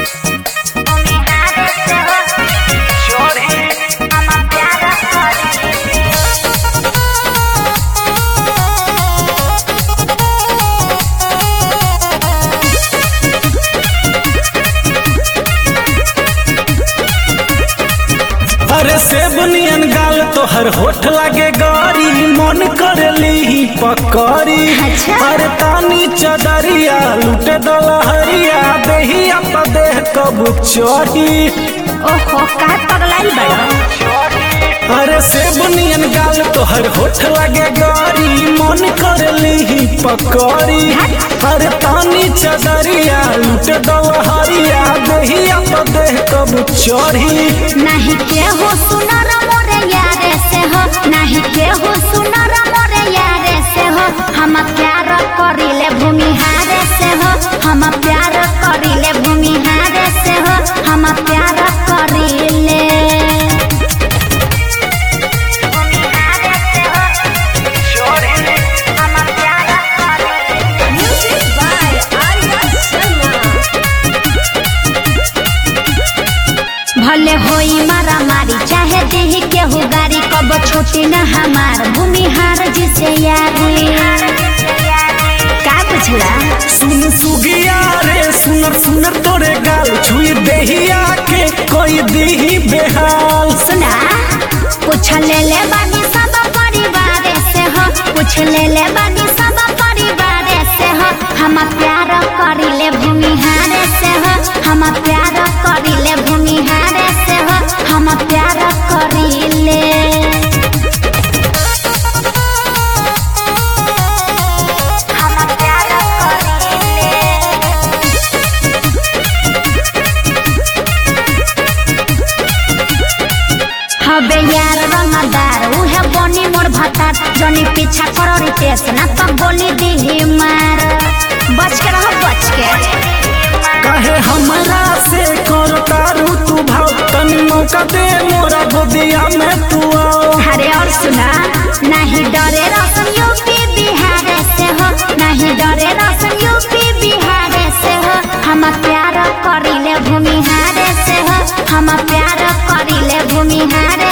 अरे सेब नियन गाल तोहर होठ लागे गौरी मन कर ली पकौड़ी। अरे तानी चदरिया लूटे दलहरिया देहिया पर देह कबू चढ़ी। ओहो का पगलाई बड़ा। अरे सेब नियन गाल तोहर होठ लागे गौरी मन कर ली पकौड़ी। अरे तानी चदरिया लूटे दलहरिया देहिया पर देह कबू चढ़ी। नहीं के हो सुनर मोरे यारे से हो, नहीं के हो सुनर मोरे यारे से हो। हम प्यार करिले भूमिहारे से हो, हम प्यार करिले भूमिहारे से हो, हम प्यार करिले। भले होई मारा मारी चाहे देही केहू गारी, कब छूटी न हमार भूमिहार जिसे यारी। का बुझला सुन सुगिया रे सुनर सुनर तोरे गाल छुई देहिया के कोई दीही बेहाल। सुना पूछ ले बानी सब परिवार से हो, पूछ ले बानी सब परिवार से हो। हम प्यार करिले भूमिहार से हो, हम प्यार करिले भूमिहार से हो, हम प्यार करिले। हबे यार रंगदार उहे बनी मोर भतार, जनी पीछा करो रितेश ना तो गोली दीही मार। बच के रहो बच के। कहे हमरा से करो तारू तू भाव तनी मौका दे मोरा गोदिया में तू आओ। अरे और सुना नहीं डरे रसम यूपी बिहार से हो, नहीं डरे रसम यूपी बिहार से हो। हम प्यार करिले भूमिहार से हो, हम प्यार करिले भूमिहार